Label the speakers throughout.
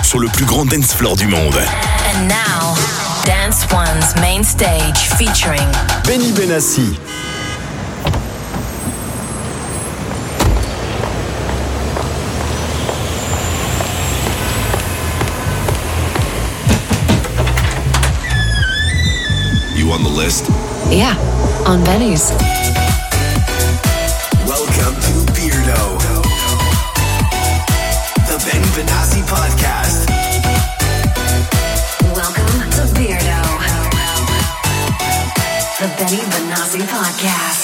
Speaker 1: sur le plus grand dance floor du monde.
Speaker 2: And now, Dance One's main stage featuring
Speaker 3: Benny Benassi.
Speaker 1: You on the list?
Speaker 4: Yeah, on Benny's.
Speaker 5: Welcome to Beardo, the Benny Benassi podcast.
Speaker 2: Welcome to Beardo, the Benny Benassi podcast.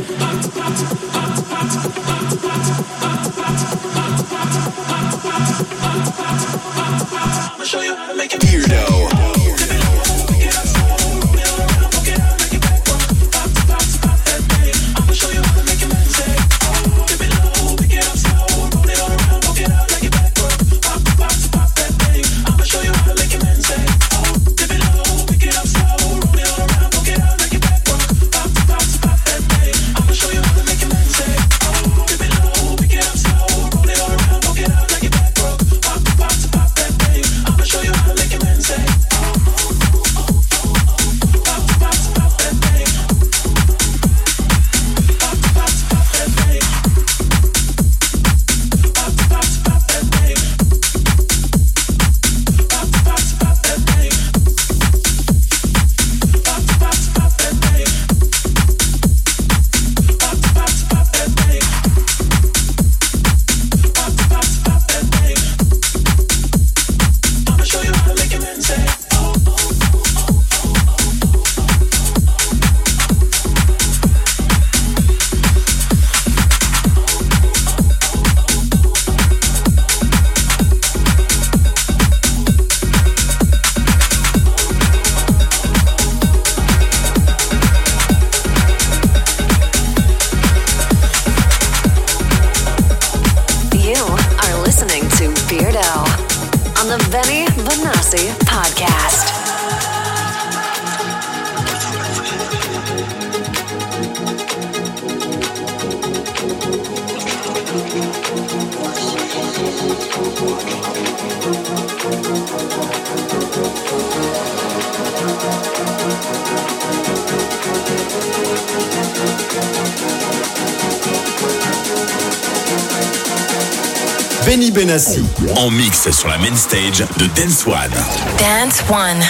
Speaker 3: Benny Benassi
Speaker 1: en mix sur la main stage de Dance One.
Speaker 2: Dance One.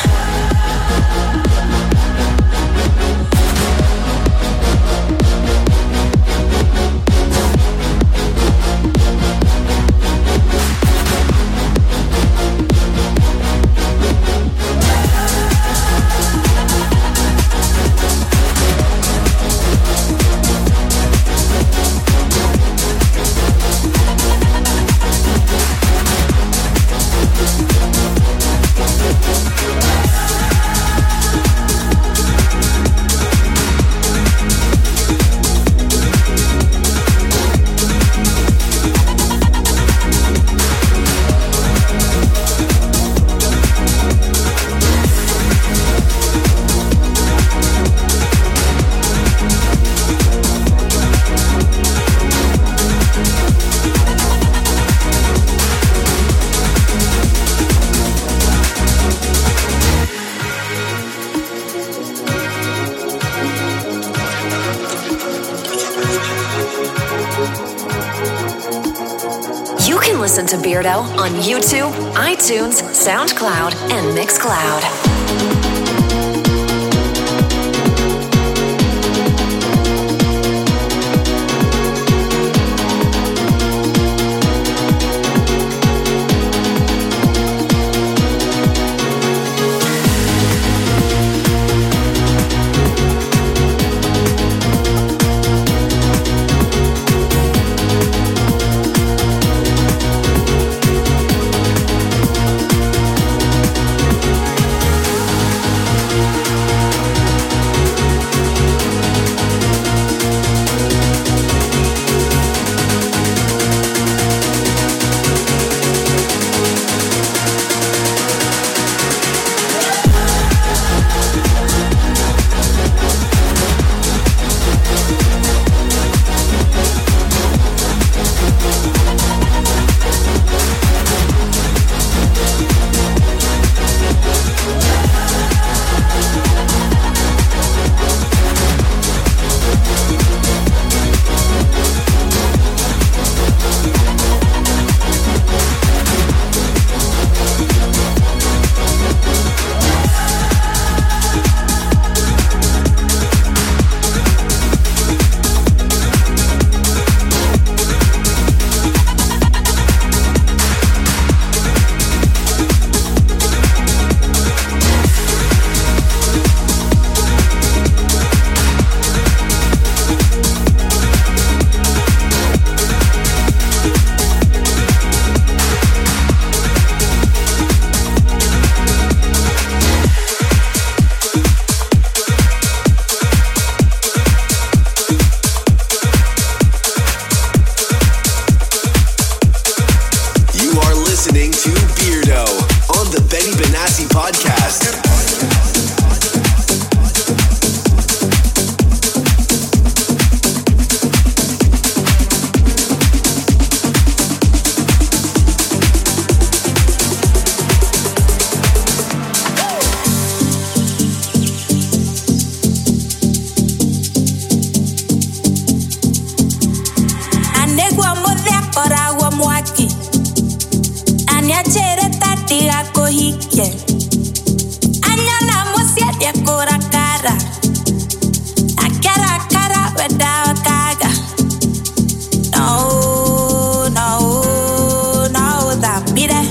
Speaker 4: Listen to Beardo on YouTube, iTunes, SoundCloud, and Mixcloud.
Speaker 6: chere tati ako hike. Anya na musia dia kora kara. Akara kara weda kaga. No, no, no, that be that.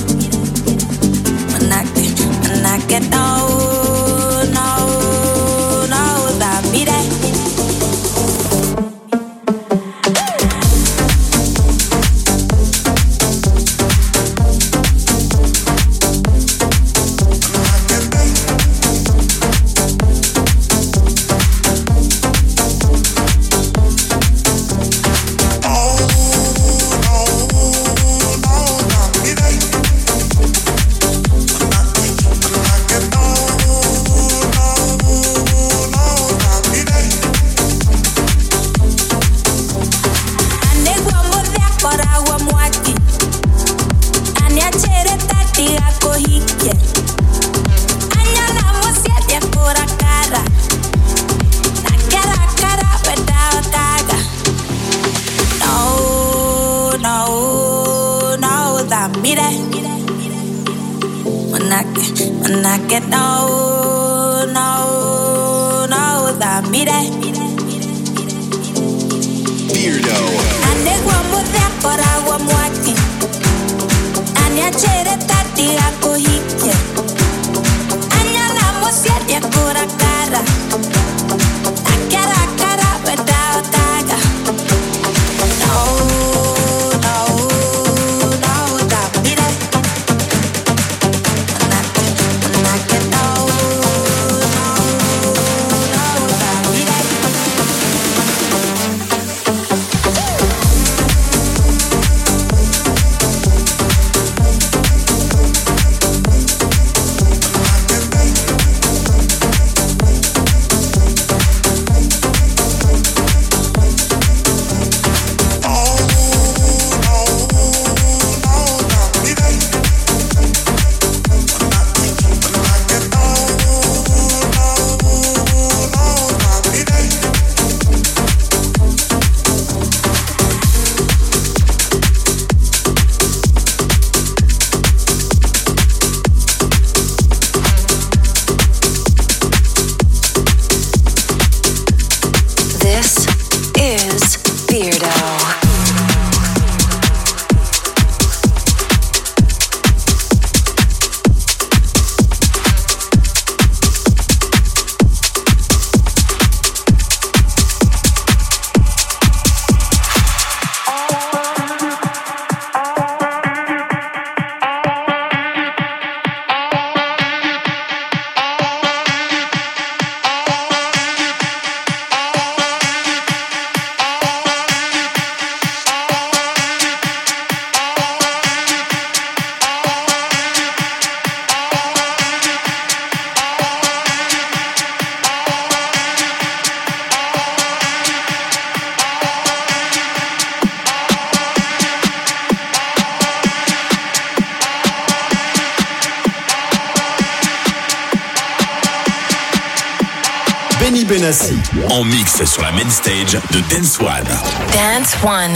Speaker 6: Manake, no, no, no, that be that.
Speaker 3: Benny Benassi
Speaker 1: en mix sur la main stage de Dance One.
Speaker 2: Dance One.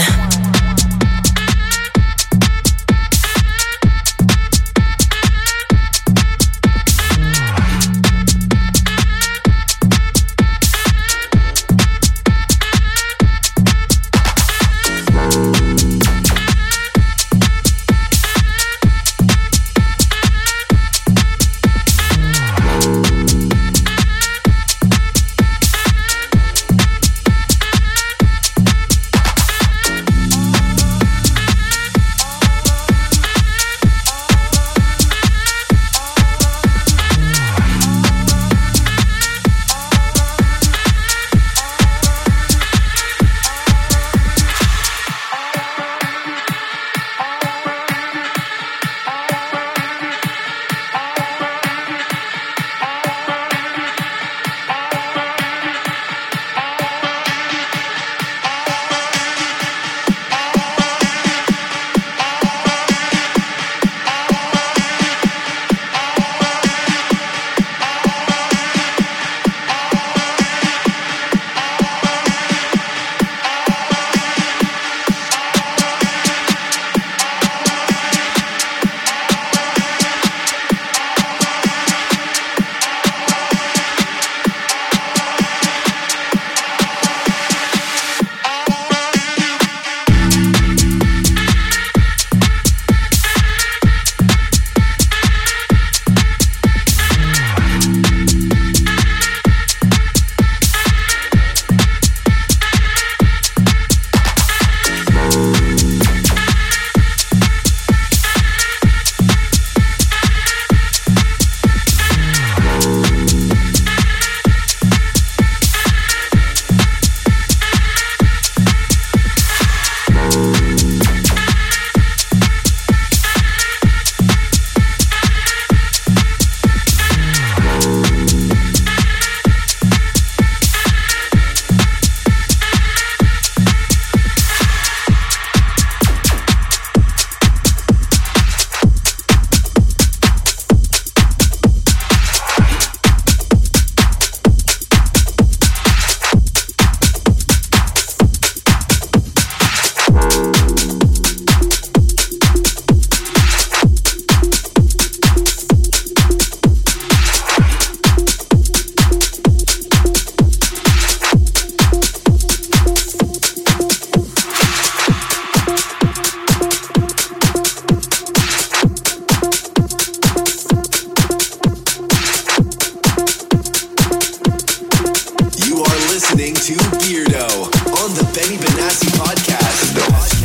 Speaker 5: Benny Benassi Podcast.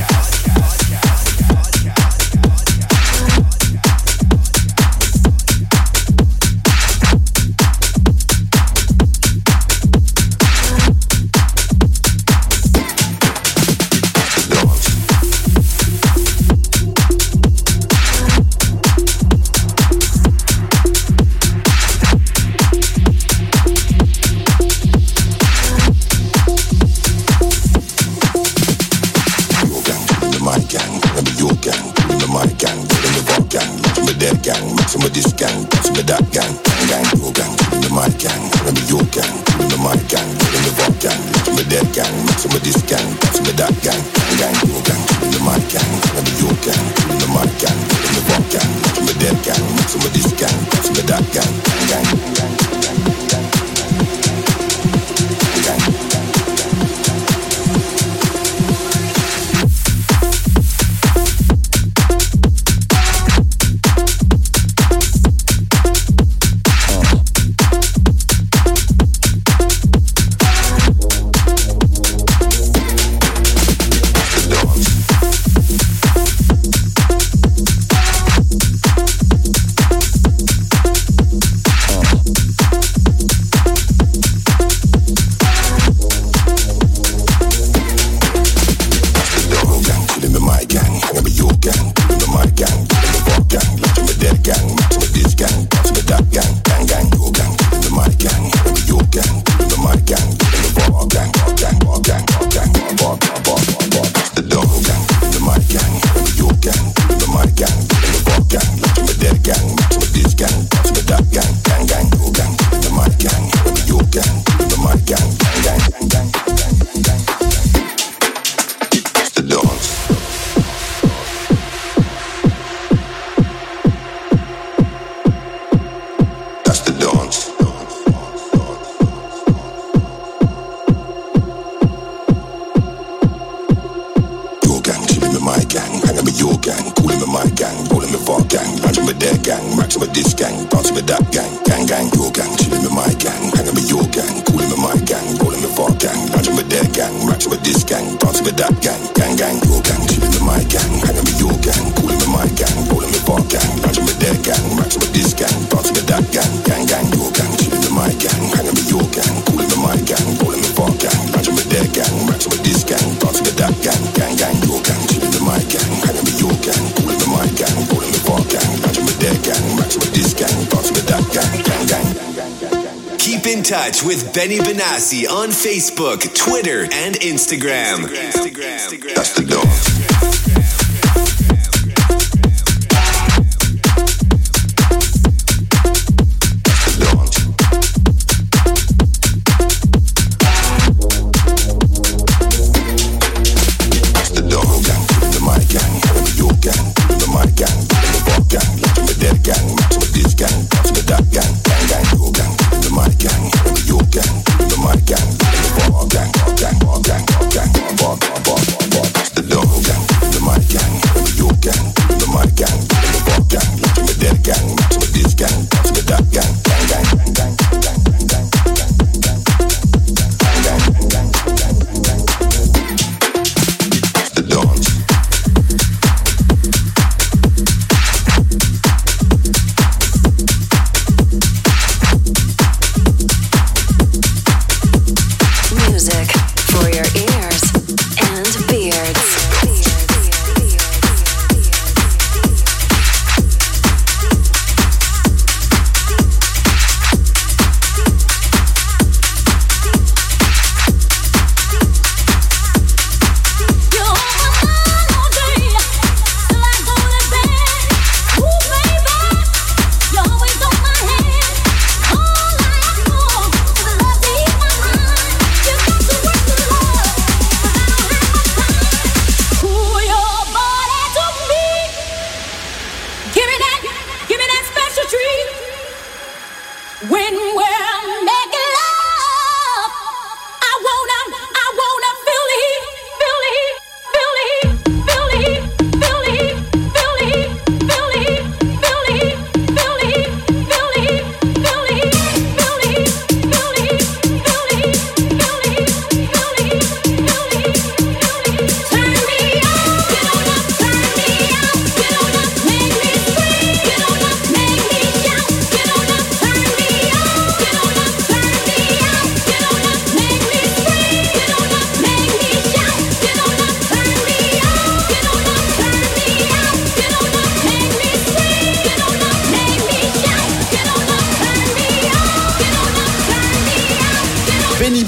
Speaker 7: Some of this gang, some of that gang, gang, your gang, in the my gang, wanna be your gang, in the my gang, in the rock gang, some of that gang, some of this gang, some of that gang, gang, your gang, in the my gang, wanna be your gang, in the my gang, in the rock gang, some of that gang, some of this gang, some of that gang, gang, gang,
Speaker 5: Touch with Benny Benassi on Facebook, Twitter, and Instagram. That's the door.
Speaker 7: The door.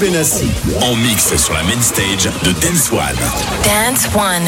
Speaker 3: Benassi.
Speaker 1: En mix sur la main stage de Dance One.
Speaker 2: Dance One.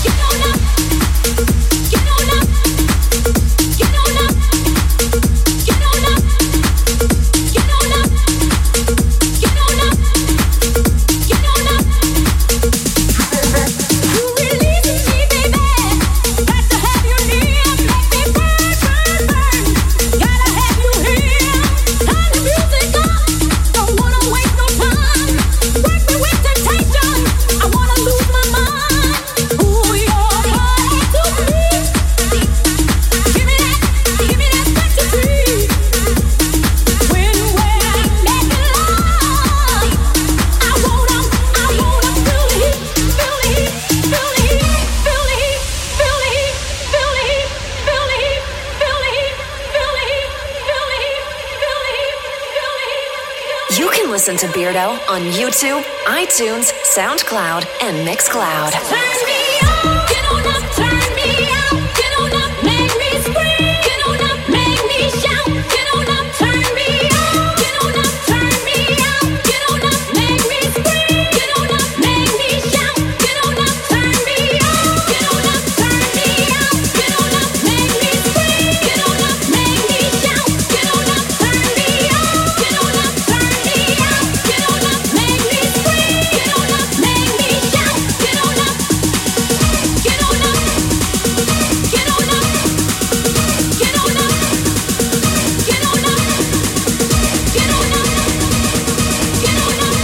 Speaker 4: Listen to Beardo on YouTube, iTunes, SoundCloud, and Mixcloud.
Speaker 8: Turn me on, get on up, turn me out, get on up, make me scream, get on up, make me shout, get on up, turn me on, get on up, turn me out, get on up, make me scream, get on up, make me shout, get on up, turn me on, get on up, turn me out, get on up, make me scream, get on up, make me shout, get on up, turn me on, get on up, turn me out, get on up, make me scream, get on up, make me shout, get on up, get on up, get on up, get on up, get on up, get on up, get on up,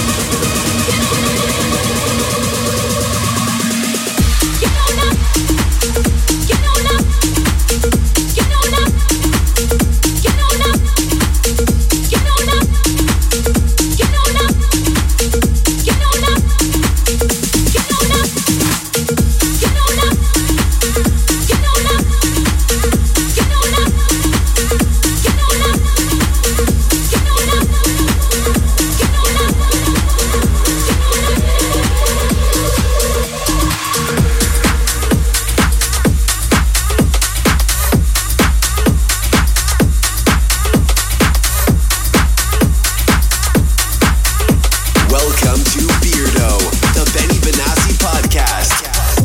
Speaker 5: Welcome to Beardo, the Benny Benassi podcast.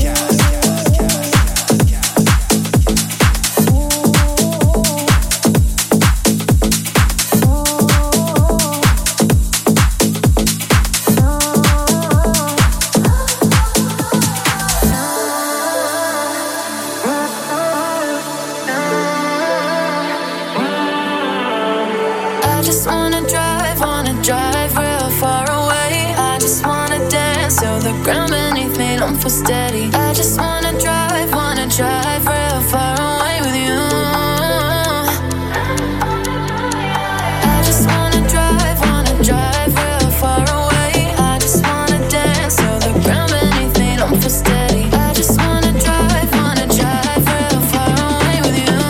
Speaker 6: I just wanna drive real far away. I just wanna dance till the ground beneath me don't feel steady. I just wanna drive real far away with you. I just wanna drive real far away. I just wanna dance till the ground beneath me don't feel steady. I just wanna drive real far away with you.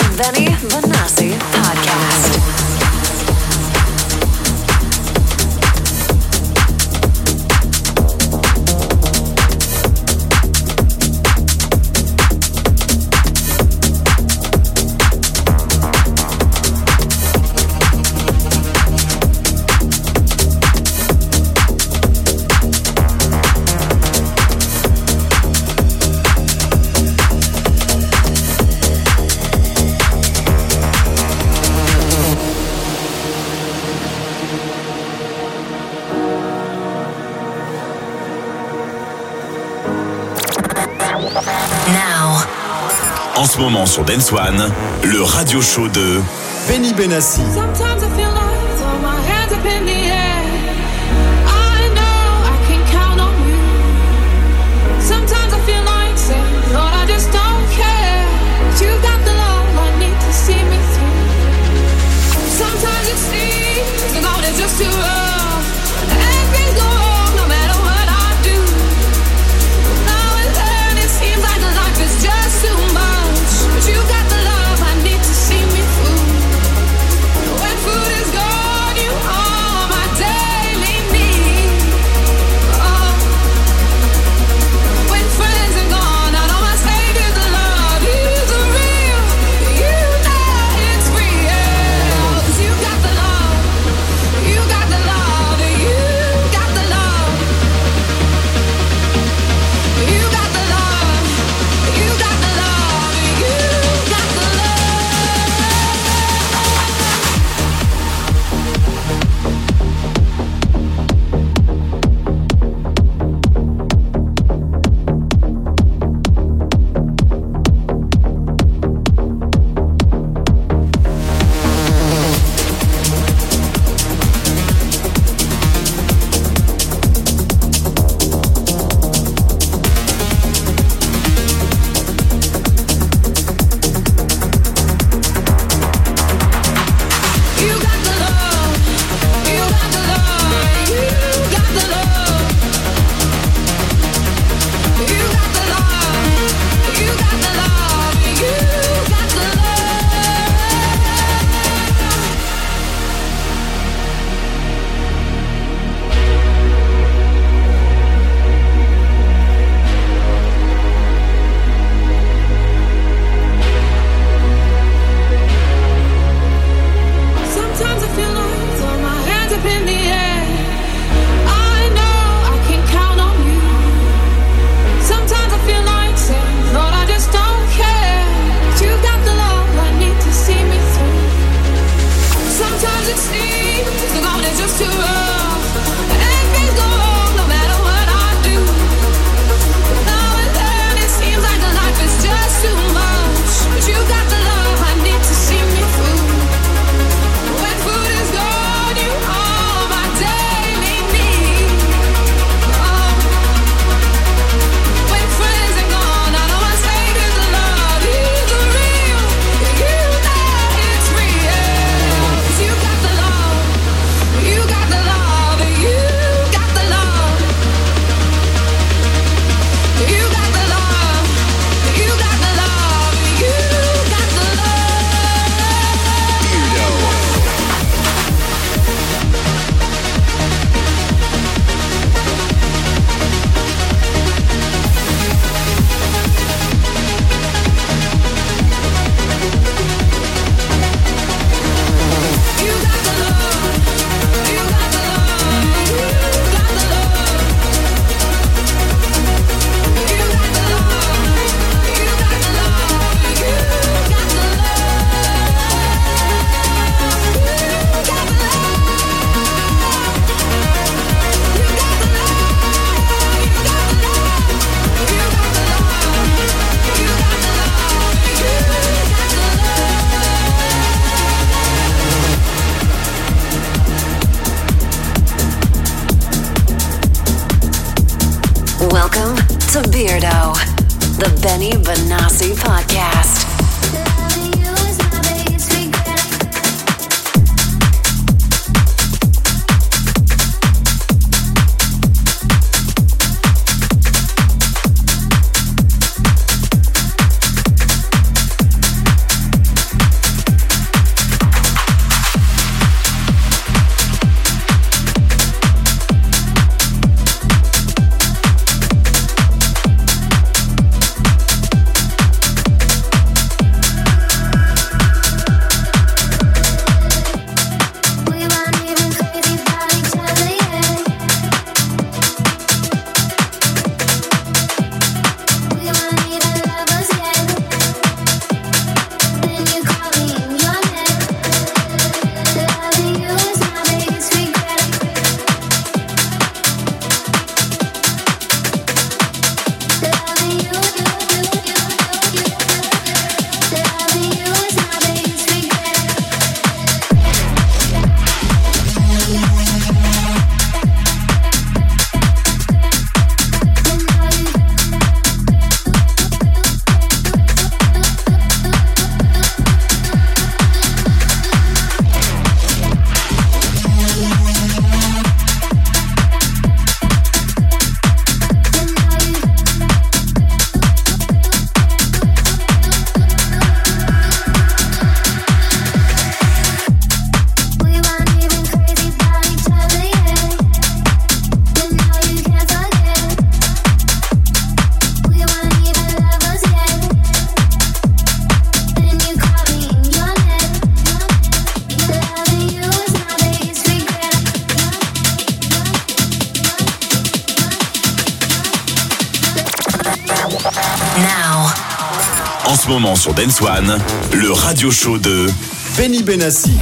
Speaker 4: the Benny Benassi Podcast.
Speaker 1: En ce moment sur Dance One, le radio show de
Speaker 3: Benny Benassi.
Speaker 6: Sometimes I feel like throw my hands up in the air. I know I can count on you. Sometimes I feel like saying, Lord, I just don't care. You got the love I need to see me through. Sometimes it seems the going is just too rough. And things go wrong no matter what I do. Now and then it seems like life is just too much. But you got the love I need to see me through. When food is gone, you are my daily need. Oh. When friends are gone, I know my Savior's love is real. You know it's real. 'Cause you got the love. You got the love. You got the love. You got the love. You got the love. You got the love. You got the love. You got the love. You got the love. You got the love. You got the love. You got the Sometimes I feel like throw my hands up in the air. I know I can count on you. Sometimes I feel like saying, Lord, I just don't care. You got the love I need to see me through. Sometimes it seems the going is just too rough. And things go wrong no matter what I do. Now and then it seems like the life is just too much. But you got the love I need to see me through. When food is gone, you are my daily need. Oh. When friends are gone, I know my Savior's love is real. You know it's real. 'Cause you got the love. You got the love. You got the love. You got the love. You got the love. You got the love. You got the love. You got the love. You got the love. You got the love. You got the love. You got the
Speaker 4: Welcome to Beardo, the Benny Benassi Podcast.
Speaker 1: moment sur Dance One, le radio show de
Speaker 3: Benny Benassi.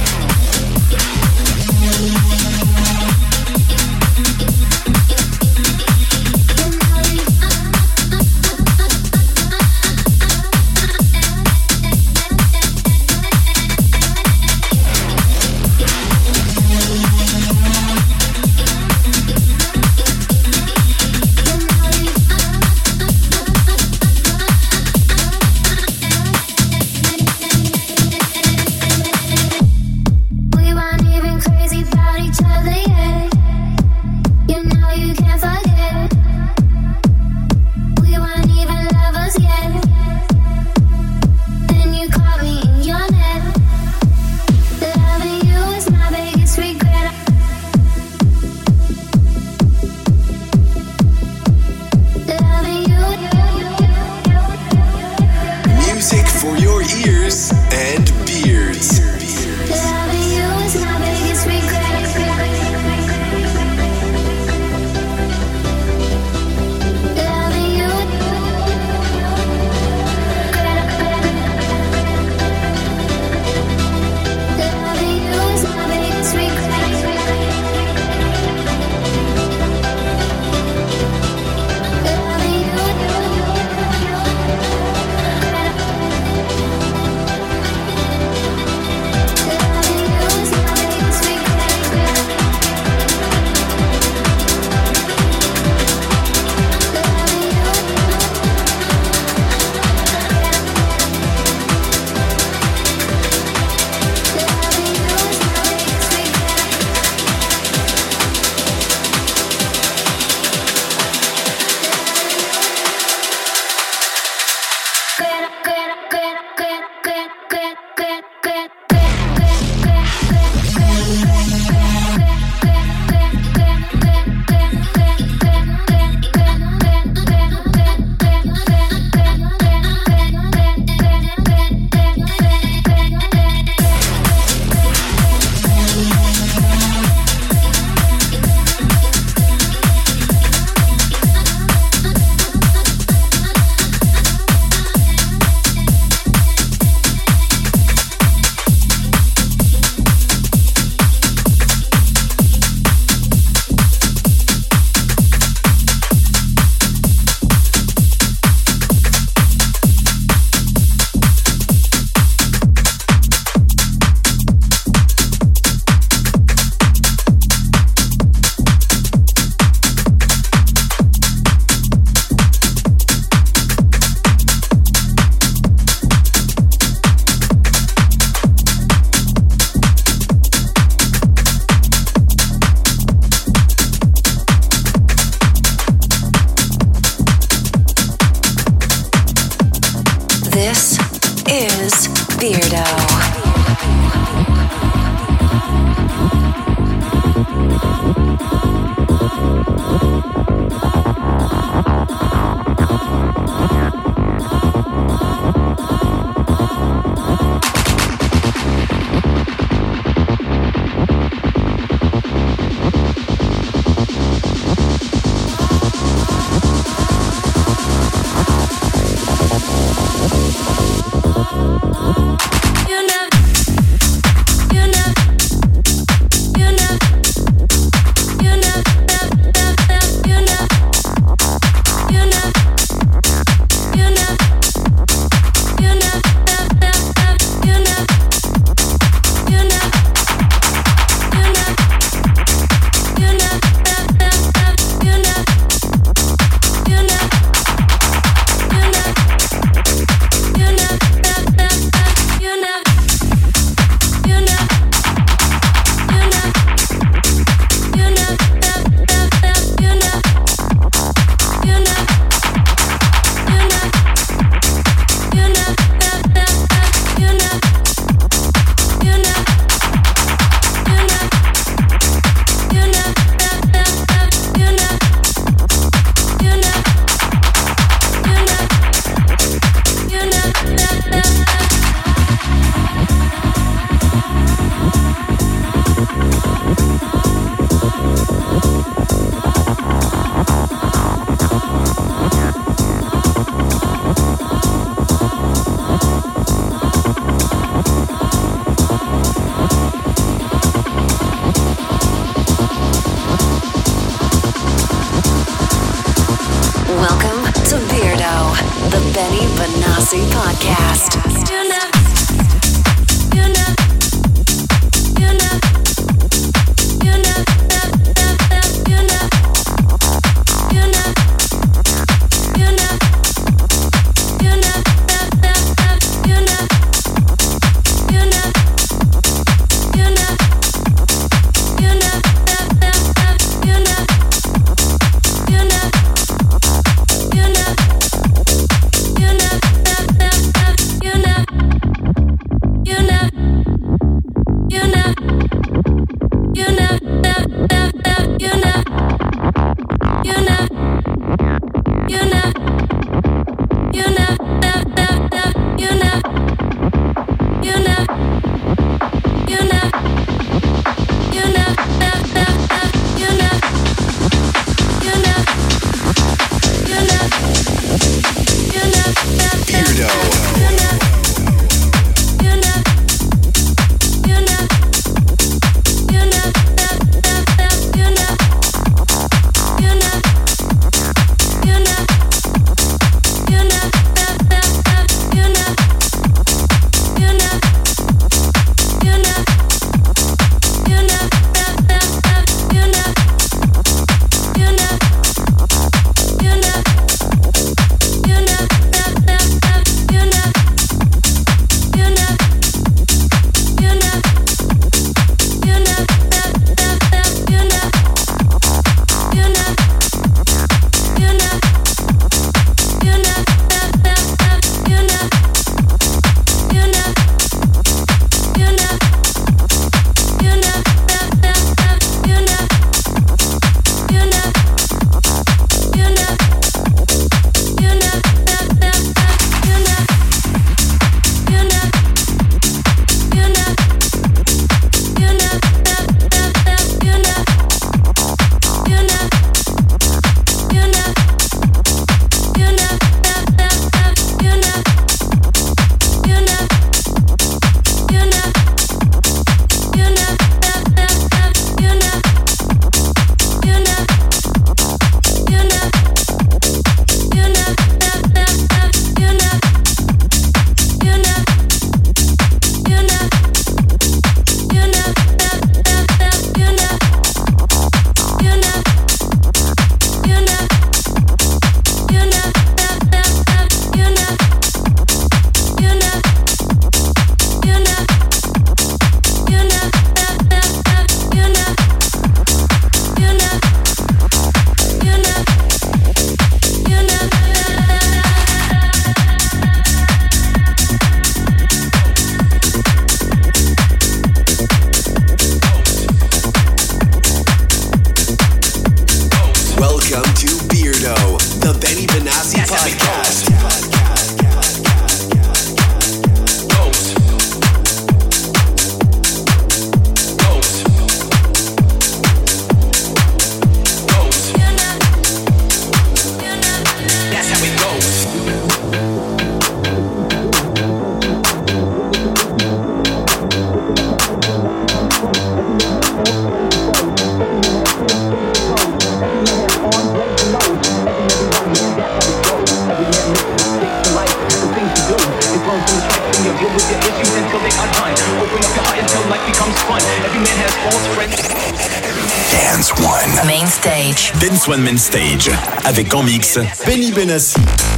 Speaker 9: are done. Open up your heart until life becomes fun. Every man has false friends.
Speaker 1: Dance One.
Speaker 2: Main stage.
Speaker 1: Dance One Main Stage. Avec en mix
Speaker 3: Benny Benassi.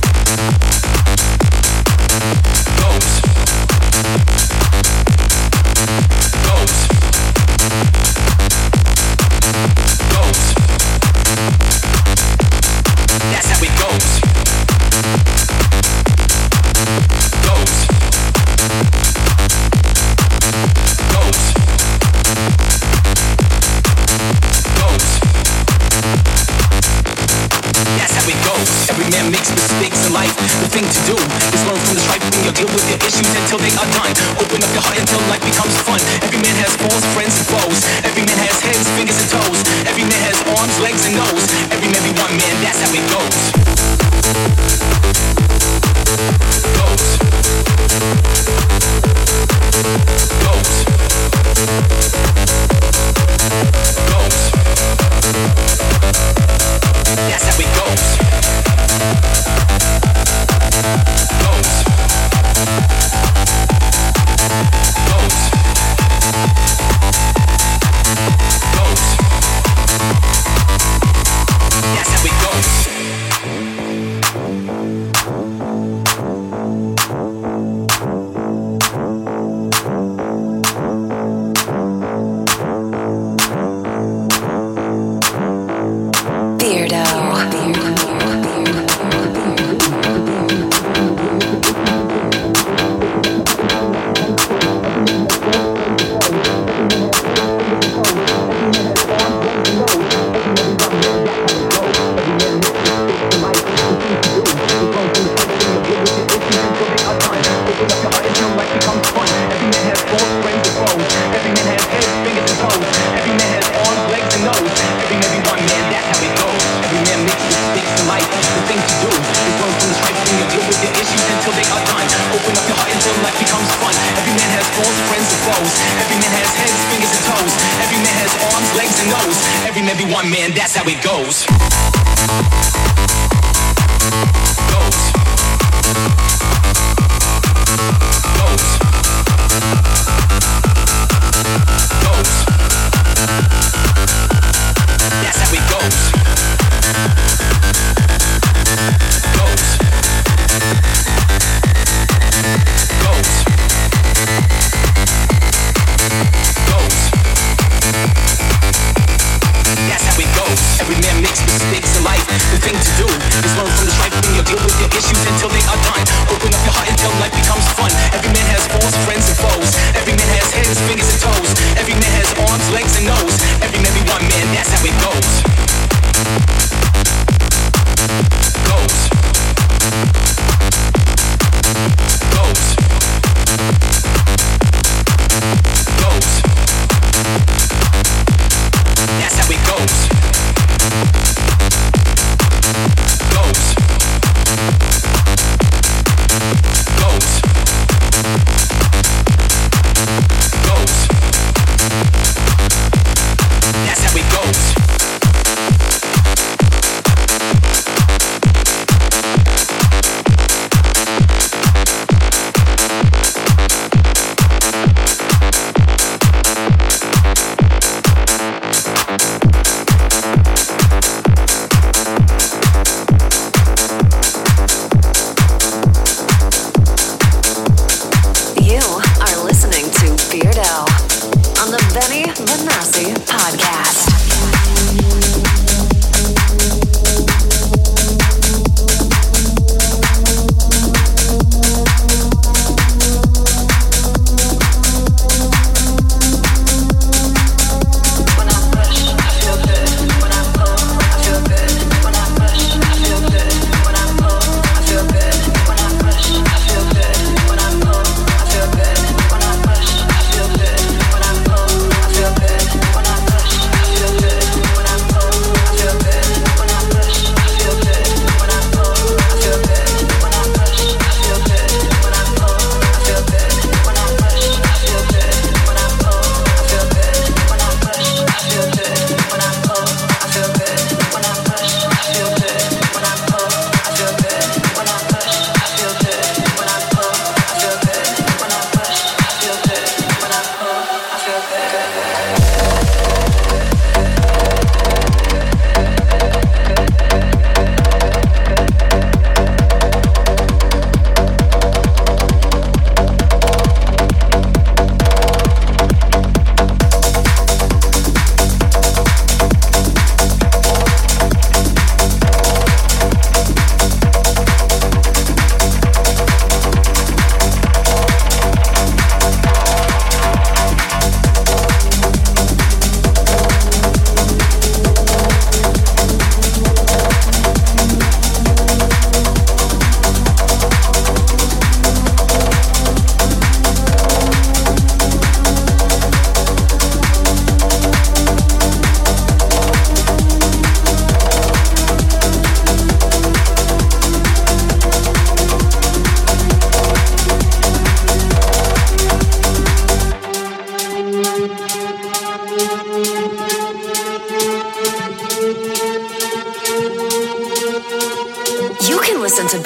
Speaker 9: That's how it goes. Every man makes mistakes in life. The thing to do is learn from the strife when you deal with your issues until they are done. Open up your heart until life becomes fun. Every man has false friends and foes. Every man has heads, fingers and toes. Every man has arms, legs and nose. Every man be one man, that's how it goes. That's how it goes. That's how it goes.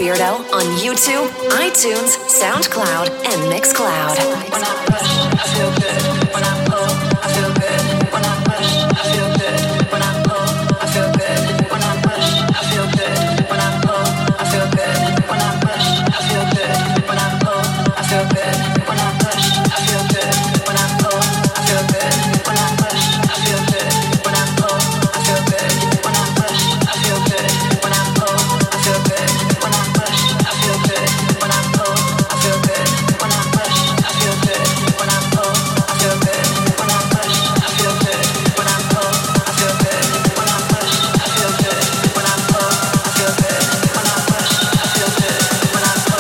Speaker 4: Beardo on YouTube, iTunes, SoundCloud, and Mixcloud.
Speaker 8: When I push, I feel good. When I pull, I feel good. When I push, I feel good. When I pull, I feel good. When I push, I feel good. When I pull, I feel good. When I push, I feel good. When I pull, I feel good. When I push, I feel good. When I pull, I feel good. When I push, I feel good. When I pull, I feel good. When I push, I feel good. When I pull, I feel good. When I push, I feel good. When I pull, I feel good. When I push, I feel good. When I pull, I feel good. When I push, I feel good. When I pull, I feel good. When I push, I feel good. When I pull, I feel good. When I push, I feel good. When I pull,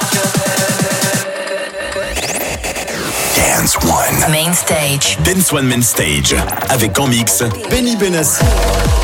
Speaker 8: I feel good.
Speaker 1: Dance One.
Speaker 2: Main stage.
Speaker 1: Dance One Main Stage. Avec en mix
Speaker 3: Benny Benassi.